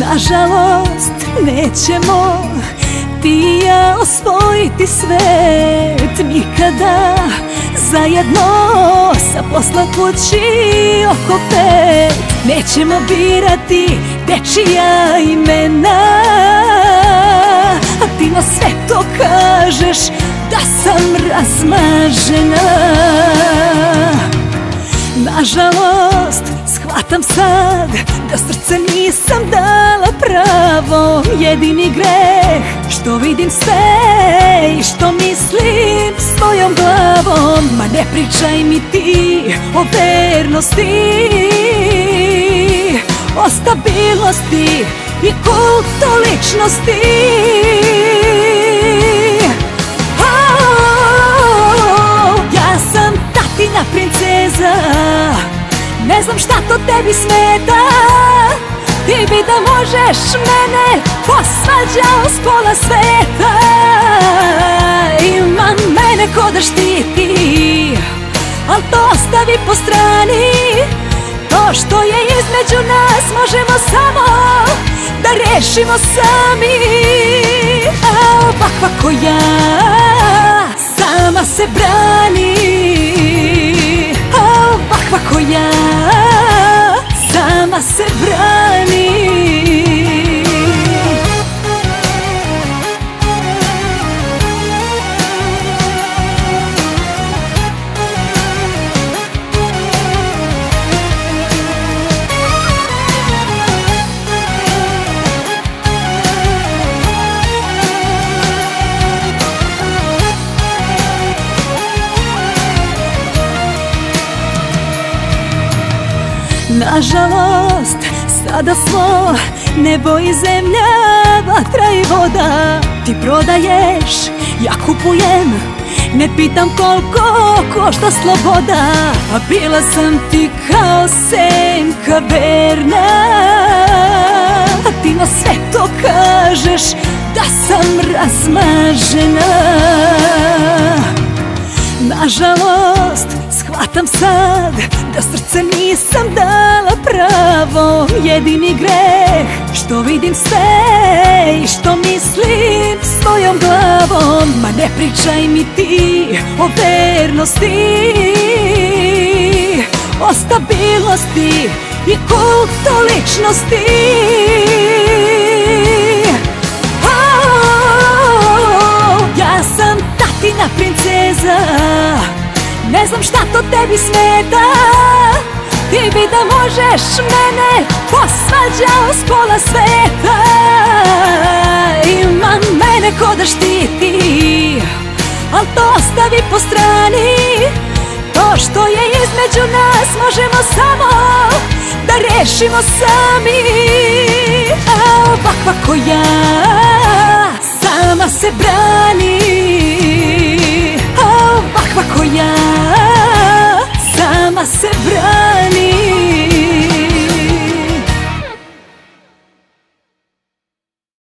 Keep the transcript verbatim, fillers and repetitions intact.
Nažalost nećemo ti i ja osvojiti svet nikada zajedno sa posla kući oko pet. Nećemo birati dečija imena, a ti na sve to kažeš da sam razmažena. Nažalost shvatam sad da srce nisam dala pravo. Jedini greh što vidim sve i što mislim svojom glavom. Ma ne pričaj mi ti o vernosti, o stabilnosti i kultu ličnosti. Oh, ja sam tatina princeza, ne znam šta to tebi smeta. Ti bi da možeš mene posvađao s pola sveta. Ima mene ko da štiti, al to ostavi po strani. To što je između nas možemo samo da rešimo sami. A ovakva ko ja sama se brani. A ovakva ko ja sama se brani. Nažalost, sada smo nebo i zemlja, vatra i voda. Ti prodaješ, ja kupujem, ne pitam koliko košta sloboda. A bila sam ti kao senka verna, a ti na sve to kažeš da sam razmažena. Nažalost, shvatam sad da srce nisam dala pravo. Jedini greh što vidim sve i što mislim svojom glavom. Ma ne pričaj mi ti o vernosti, o stabilnosti i kultu ličnosti. Oh, ja sam tatina princeza, ne znam šta to tebi smeta. Ti bi da možeš mene posvađao s pola sveta. Ima mene ko da štiti, al to ostavi po strani. To što je između nas možemo samo da rešimo sami. A ovakva ko ja sama se brani. A ovakva ko ja sama se brani.